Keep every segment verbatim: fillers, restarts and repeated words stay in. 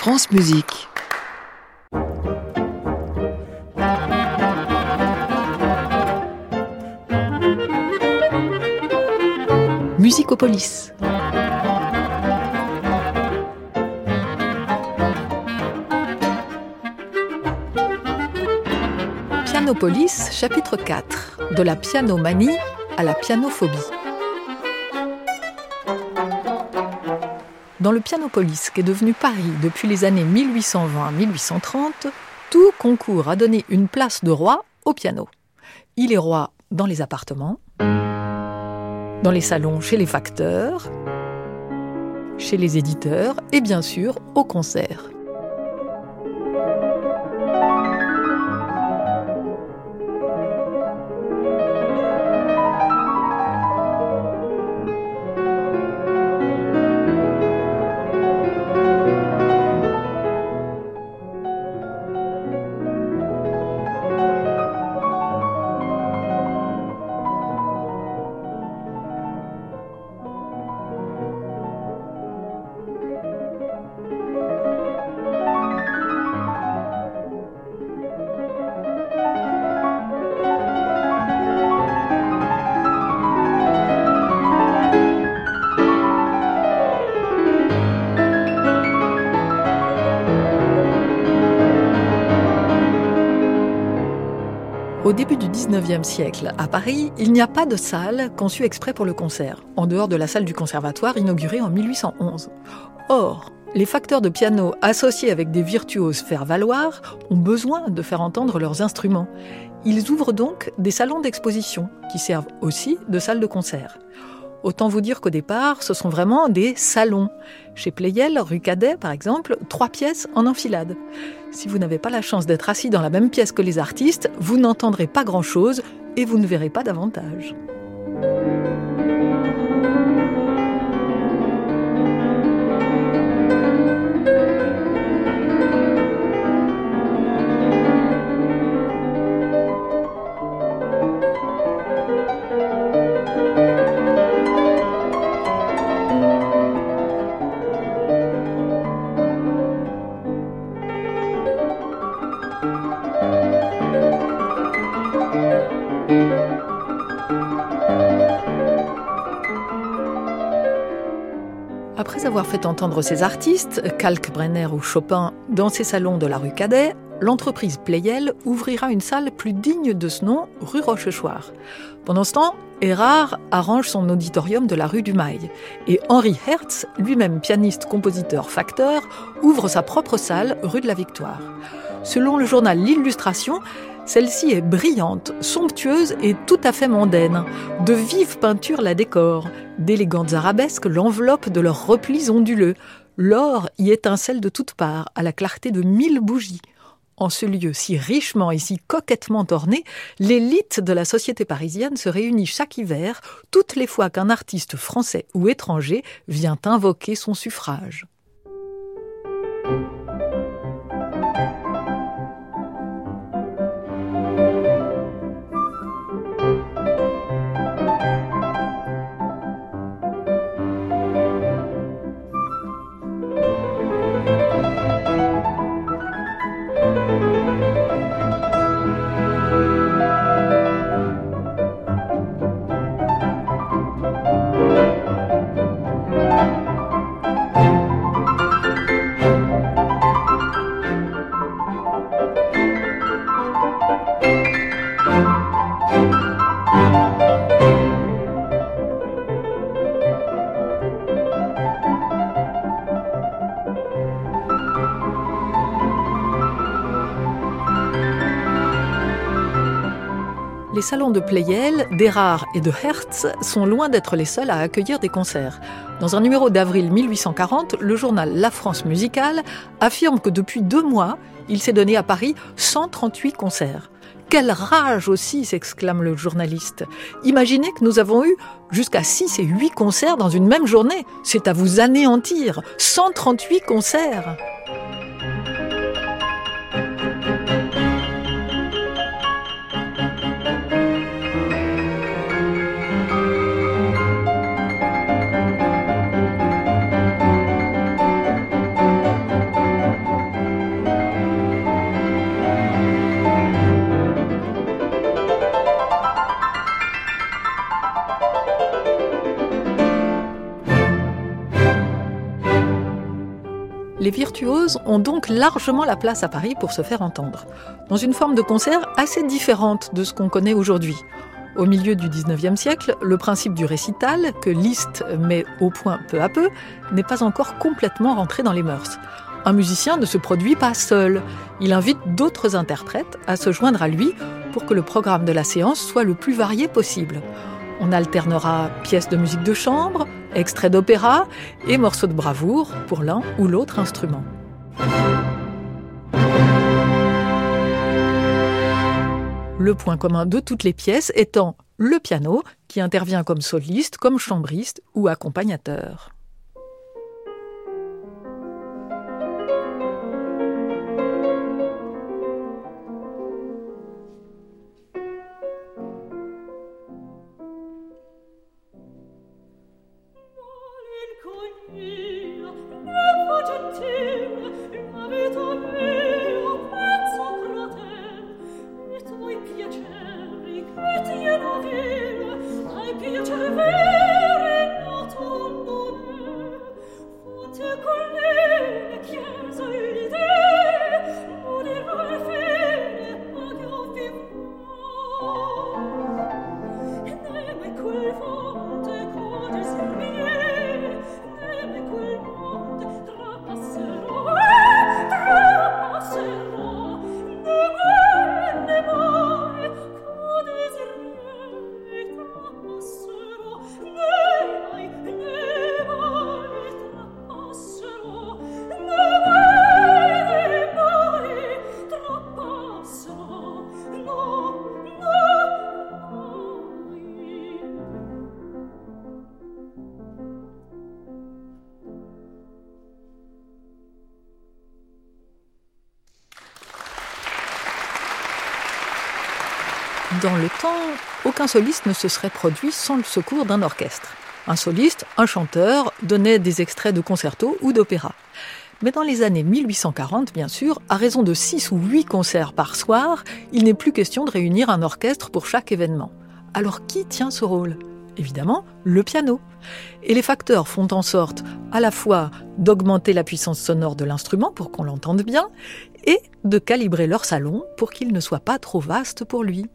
France Musique. Musicopolis. Pianopolis, chapitre quatre. De la pianomanie à la pianophobie. Dans le Pianopolis, qui est devenu Paris depuis les années mille huit cent vingt à mille huit cent trente, tout concourt à donner une place de roi au piano. Il est roi dans les appartements, dans les salons chez les facteurs, chez les éditeurs et bien sûr au concert. Au début du dix-neuvième siècle, à Paris, il n'y a pas de salle conçue exprès pour le concert, en dehors de la salle du Conservatoire inaugurée en mille huit cent onze. Or, les facteurs de piano associés avec des virtuoses faire-valoir ont besoin de faire entendre leurs instruments. Ils ouvrent donc des salons d'exposition qui servent aussi de salles de concert. Autant vous dire qu'au départ, ce sont vraiment des salons. Chez Pleyel, rue Cadet, par exemple, trois pièces en enfilade. Si vous n'avez pas la chance d'être assis dans la même pièce que les artistes, vous n'entendrez pas grand-chose et vous ne verrez pas davantage. Après avoir fait entendre ses artistes, Kalkbrenner ou Chopin, dans ses salons de la rue Cadet, l'entreprise Pleyel ouvrira une salle plus digne de ce nom, rue Rochechouart. Pendant ce temps, Erard arrange son auditorium de la rue du Mail. Et Henri Hertz, lui-même pianiste, compositeur, facteur, ouvre sa propre salle, rue de la Victoire. Selon le journal L'Illustration, celle-ci est brillante, somptueuse et tout à fait mondaine. De vives peintures la décorent. D'élégantes arabesques l'enveloppent de leurs replis onduleux. L'or y étincelle de toutes parts, à la clarté de mille bougies. En ce lieu si richement et si coquettement orné, l'élite de la société parisienne se réunit chaque hiver, toutes les fois qu'un artiste français ou étranger vient invoquer son suffrage. Les salons de Pleyel, d'Erard et de Hertz sont loin d'être les seuls à accueillir des concerts. Dans un numéro d'avril mille huit cent quarante, le journal La France Musicale affirme que depuis deux mois, il s'est donné à Paris cent trente-huit concerts. Quelle rage aussi, s'exclame le journaliste. Imaginez que nous avons eu jusqu'à six et huit concerts dans une même journée. C'est à vous anéantir. cent trente-huit concerts. Les virtuoses ont donc largement la place à Paris pour se faire entendre, dans une forme de concert assez différente de ce qu'on connaît aujourd'hui. Au milieu du dix-neuvième siècle, le principe du récital, que Liszt met au point peu à peu, n'est pas encore complètement rentré dans les mœurs. Un musicien ne se produit pas seul. Il invite d'autres interprètes à se joindre à lui pour que le programme de la séance soit le plus varié possible. On alternera pièces de musique de chambre, extraits d'opéra et morceaux de bravoure pour l'un ou l'autre instrument. Le point commun de toutes les pièces étant le piano, qui intervient comme soliste, comme chambriste ou accompagnateur. Dans le temps, aucun soliste ne se serait produit sans le secours d'un orchestre. Un soliste, un chanteur, donnait des extraits de concertos ou d'opéra. Mais dans les années mille huit cent quarante, bien sûr, à raison de six ou huit concerts par soir, il n'est plus question de réunir un orchestre pour chaque événement. Alors qui tient ce rôle ? Évidemment, le piano. Et les facteurs font en sorte à la fois d'augmenter la puissance sonore de l'instrument pour qu'on l'entende bien, et de calibrer leur salon pour qu'il ne soit pas trop vaste pour lui.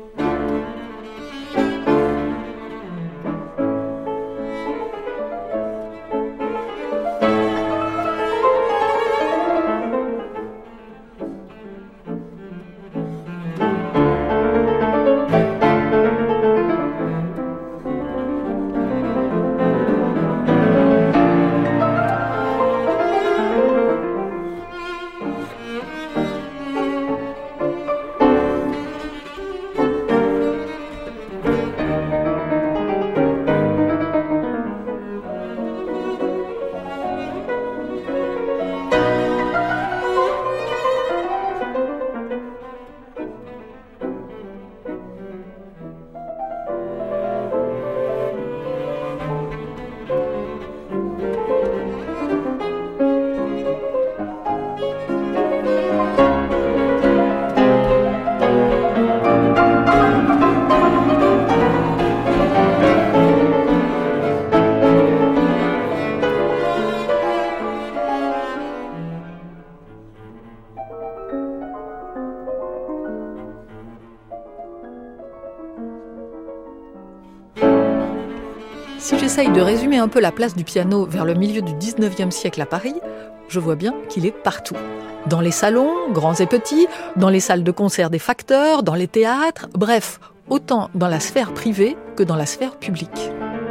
Si j'essaye de résumer un peu la place du piano vers le milieu du dix-neuvième siècle à Paris, je vois bien qu'il est partout. Dans les salons, grands et petits, dans les salles de concert des facteurs, dans les théâtres, bref, autant dans la sphère privée que dans la sphère publique.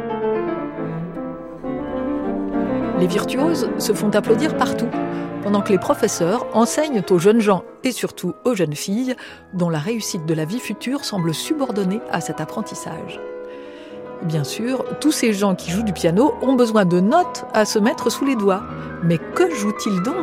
Les virtuoses se font applaudir partout, pendant que les professeurs enseignent aux jeunes gens et surtout aux jeunes filles, dont la réussite de la vie future semble subordonnée à cet apprentissage. Bien sûr, tous ces gens qui jouent du piano ont besoin de notes à se mettre sous les doigts. Mais que jouent-ils donc ?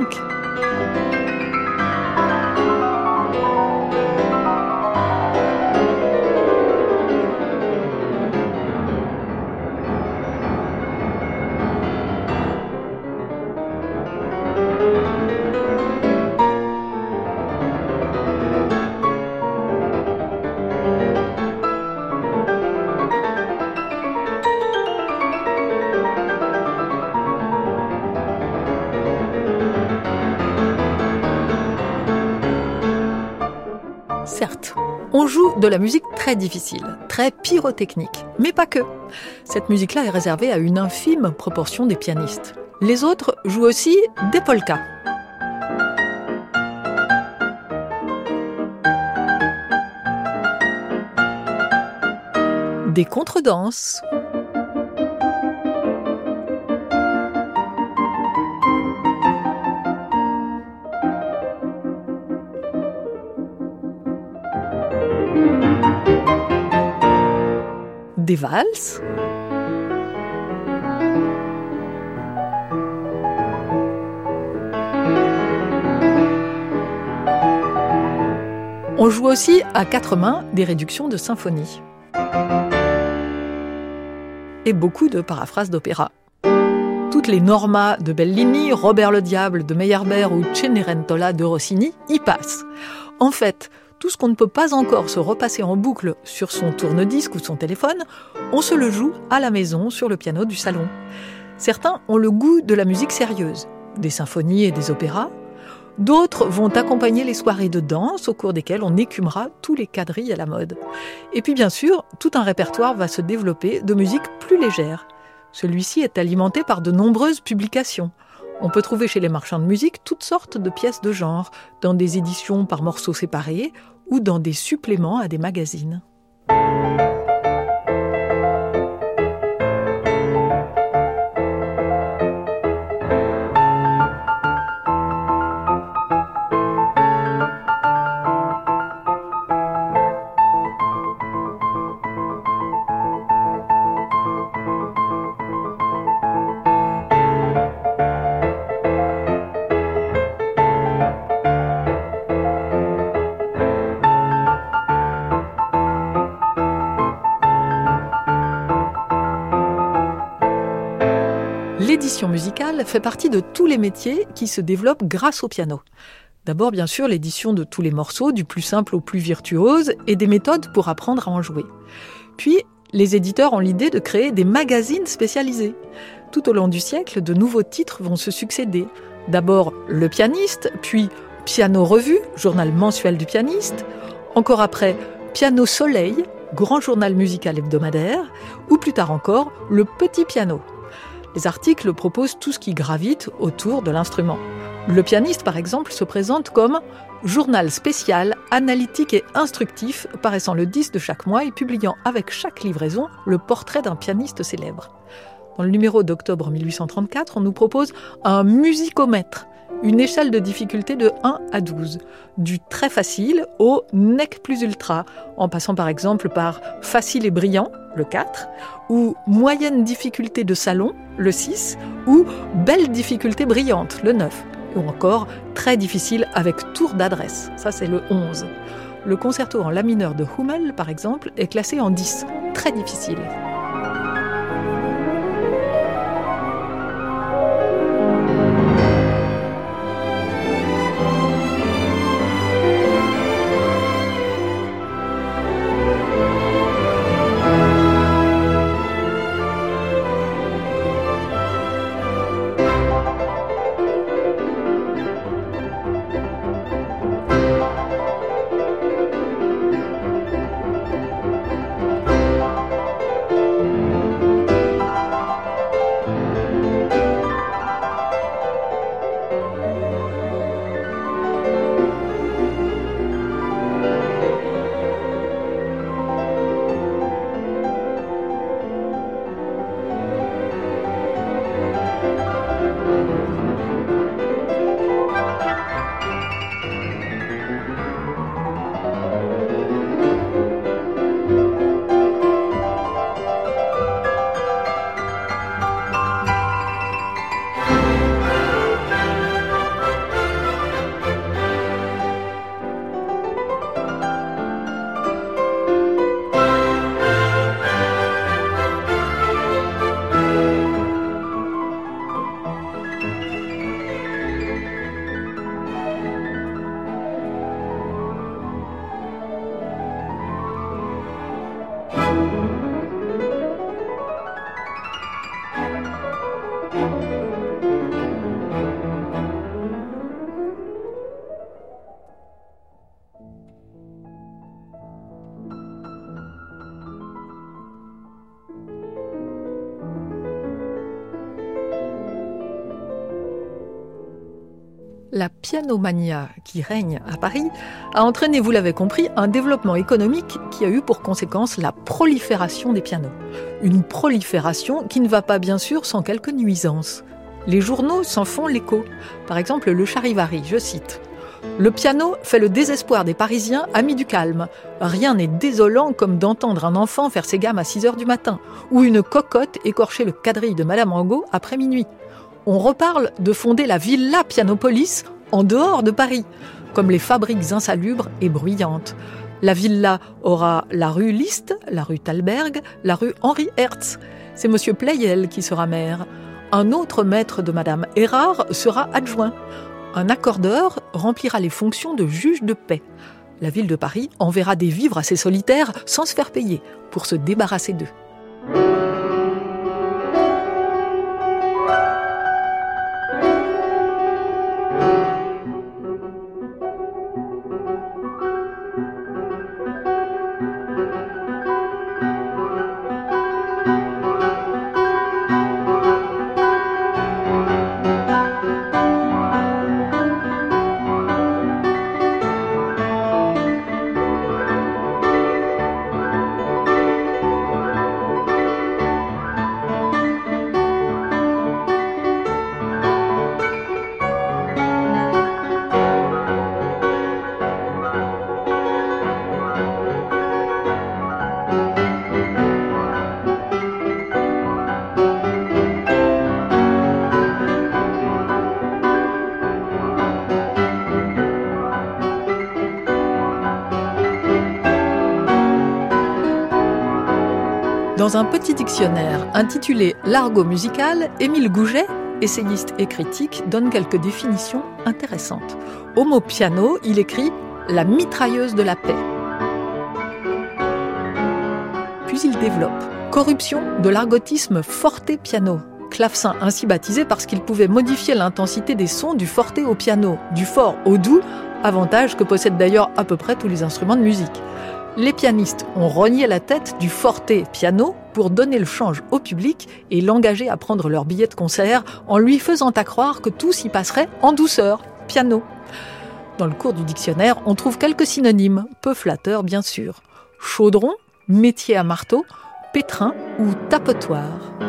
Certes, on joue de la musique très difficile, très pyrotechnique, mais pas que. Cette musique-là est réservée à une infime proportion des pianistes. Les autres jouent aussi des polkas. Des contredanses. Des valses. On joue aussi à quatre mains des réductions de symphonie. Et beaucoup de paraphrases d'opéra. Toutes les Norma de Bellini, Robert le Diable de Meyerbeer ou Cenerentola de Rossini y passent. En fait, tout ce qu'on ne peut pas encore se repasser en boucle sur son tourne-disque ou son téléphone, on se le joue à la maison sur le piano du salon. Certains ont le goût de la musique sérieuse, des symphonies et des opéras. D'autres vont accompagner les soirées de danse au cours desquelles on écumera tous les quadrilles à la mode. Et puis bien sûr, tout un répertoire va se développer de musique plus légère. Celui-ci est alimenté par de nombreuses publications. On peut trouver chez les marchands de musique toutes sortes de pièces de genre, dans des éditions par morceaux séparés ou dans des suppléments à des magazines. L'édition musicale fait partie de tous les métiers qui se développent grâce au piano. D'abord, bien sûr, l'édition de tous les morceaux, du plus simple au plus virtuose, et des méthodes pour apprendre à en jouer. Puis, les éditeurs ont l'idée de créer des magazines spécialisés. Tout au long du siècle, de nouveaux titres vont se succéder. D'abord, Le Pianiste, puis Piano Revue, journal mensuel du pianiste. Encore après, Piano Soleil, grand journal musical hebdomadaire. Ou plus tard encore, Le Petit Piano. Les articles proposent tout ce qui gravite autour de l'instrument. Le Pianiste, par exemple, se présente comme journal spécial, analytique et instructif, paraissant le dix de chaque mois et publiant avec chaque livraison le portrait d'un pianiste célèbre. Dans le numéro d'octobre mille huit cent trente-quatre, on nous propose un musicomètre, une échelle de difficulté de un à douze, du très facile au nec plus ultra, en passant par exemple par facile et brillant, le quatre, ou moyenne difficulté de salon, le six, ou belle difficulté brillante, le neuf, ou encore très difficile avec tour d'adresse, ça c'est le onze. Le concerto en la mineur de Hummel, par exemple, est classé en dix, très difficile. La pianomania qui règne à Paris a entraîné, vous l'avez compris, un développement économique qui a eu pour conséquence la prolifération des pianos. Une prolifération qui ne va pas bien sûr sans quelques nuisances. Les journaux s'en font l'écho. Par exemple, le Charivari, je cite. « Le piano fait le désespoir des Parisiens amis du calme. Rien n'est désolant comme d'entendre un enfant faire ses gammes à six heures du matin ou une cocotte écorcher le quadrille de Madame Angot après minuit. On reparle de fonder la Villa Pianopolis en dehors de Paris, comme les fabriques insalubres et bruyantes. La villa aura la rue Liszt, la rue Thalberg, la rue Henri Hertz. C'est monsieur Pleyel qui sera maire. Un autre maître de Madame Erard sera adjoint. Un accordeur remplira les fonctions de juge de paix. La ville de Paris enverra des vivres à ses solitaires sans se faire payer pour se débarrasser d'eux. » Dans un petit dictionnaire intitulé « L'argot musical », Émile Gouget, essayiste et critique, donne quelques définitions intéressantes. Au mot piano, il écrit « la mitrailleuse de la paix ». Puis il développe « corruption de l'argotisme forte-piano ». Clavecin ainsi baptisé parce qu'il pouvait modifier l'intensité des sons du forte au piano, du fort au doux, avantage que possèdent d'ailleurs à peu près tous les instruments de musique. Les pianistes ont rogné la tête du forte piano pour donner le change au public et l'engager à prendre leur billet de concert en lui faisant accroire que tout s'y passerait en douceur, piano. Dans le cours du dictionnaire, on trouve quelques synonymes, peu flatteurs bien sûr. Chaudron, métier à marteau, pétrin ou tapotoir.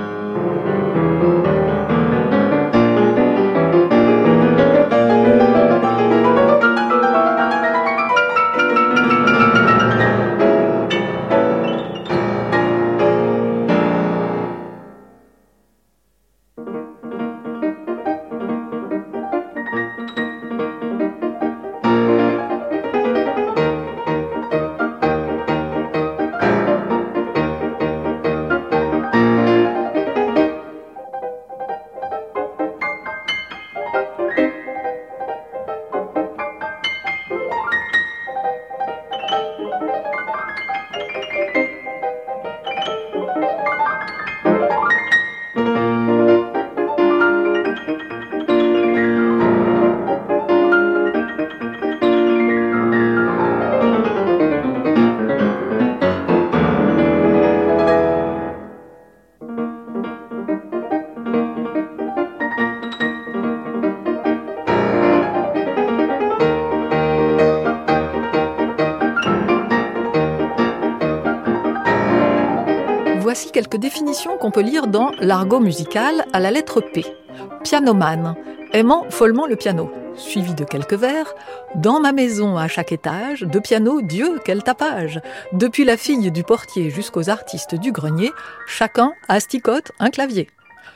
Voici quelques définitions qu'on peut lire dans l'argot musical à la lettre P. Pianomane, aimant follement le piano. Suivi de quelques vers. Dans ma maison à chaque étage, de piano, Dieu, quel tapage. Depuis la fille du portier jusqu'aux artistes du grenier, chacun asticote un clavier.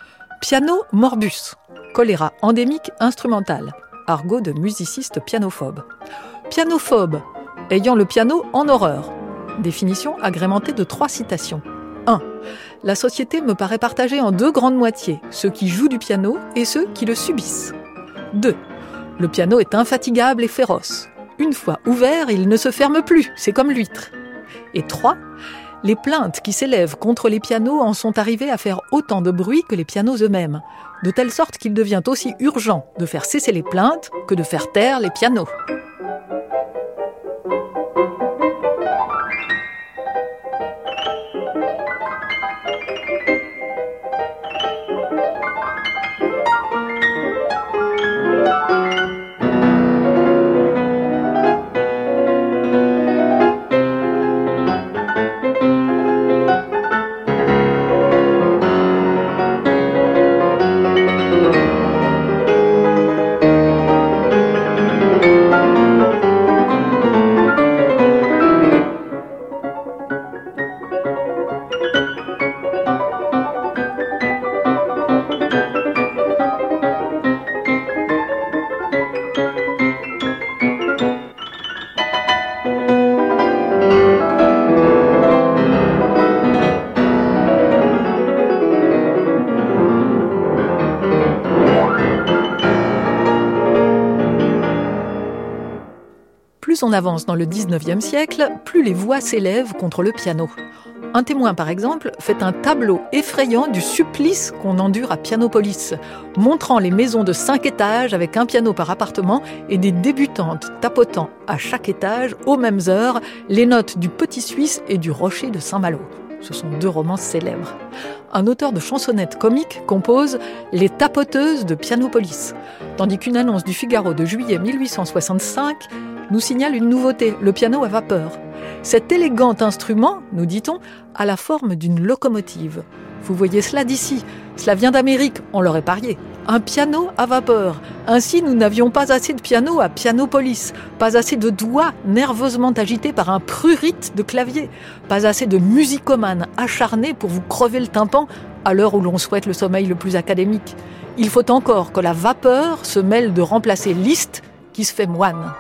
Piano morbus, choléra endémique instrumental. Argot de musiciste pianophobe. Pianophobe, ayant le piano en horreur. Définition agrémentée de trois citations. un. La société me paraît partagée en deux grandes moitiés, ceux qui jouent du piano et ceux qui le subissent. deux. Le piano est infatigable et féroce. Une fois ouvert, il ne se ferme plus, c'est comme l'huître. Et trois. Les plaintes qui s'élèvent contre les pianos en sont arrivées à faire autant de bruit que les pianos eux-mêmes, de telle sorte qu'il devient aussi urgent de faire cesser les plaintes que de faire taire les pianos. plus on avance dans le dix-neuvième siècle, plus les voix s'élèvent contre le piano. Un témoin, par exemple, fait un tableau effrayant du supplice qu'on endure à Pianopolis, montrant les maisons de cinq étages avec un piano par appartement et des débutantes tapotant à chaque étage, aux mêmes heures, les notes du Petit Suisse et du Rocher de Saint-Malo. Ce sont deux romances célèbres. Un auteur de chansonnettes comiques compose « Les tapoteuses de Pianopolis », tandis qu'une annonce du Figaro de juillet mille huit cent soixante-cinq nous signale une nouveauté, le piano à vapeur. Cet élégant instrument, nous dit-on, a la forme d'une locomotive. Vous voyez cela d'ici, cela vient d'Amérique, on l'aurait parié. Un piano à vapeur. Ainsi, nous n'avions pas assez de piano à Pianopolis, pas assez de doigts nerveusement agités par un prurite de clavier, pas assez de musicomanes acharnés pour vous crever le tympan à l'heure où l'on souhaite le sommeil le plus académique. Il faut encore que la vapeur se mêle de remplacer Liszt qui se fait moine.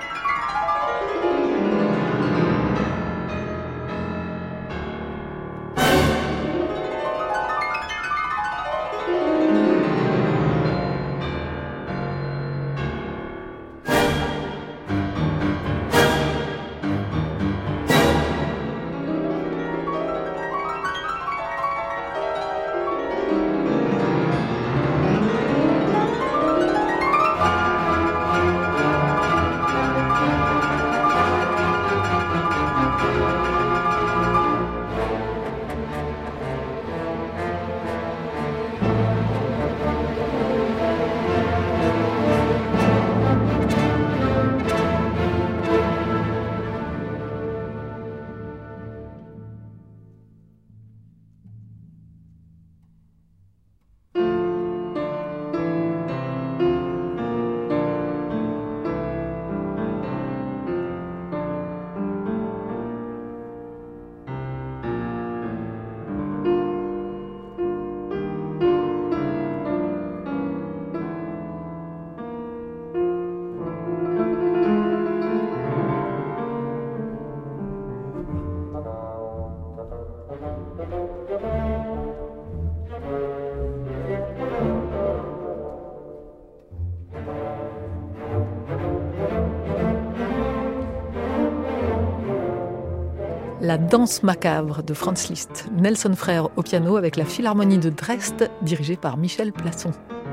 La danse macabre de Franz Liszt, Nelson Frère au piano avec la Philharmonie de Dresde, dirigée par Michel Plasson.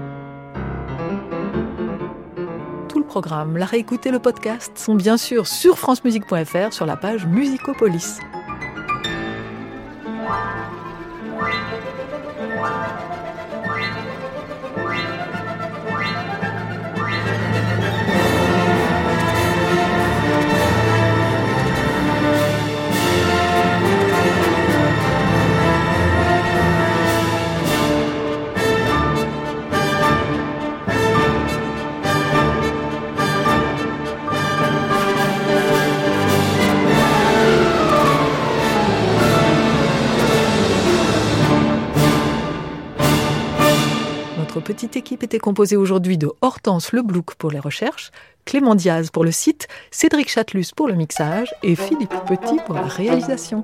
Tout le programme, la réécoute et le podcast sont bien sûr sur francemusique point f r sur la page Musicopolis. Notre petite équipe était composée aujourd'hui de Hortense Leblouc pour les recherches, Clément Diaz pour le site, Cédric Chatelus pour le mixage et Philippe Petit pour la réalisation.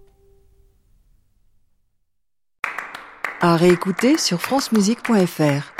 À réécouter sur francemusique point f r.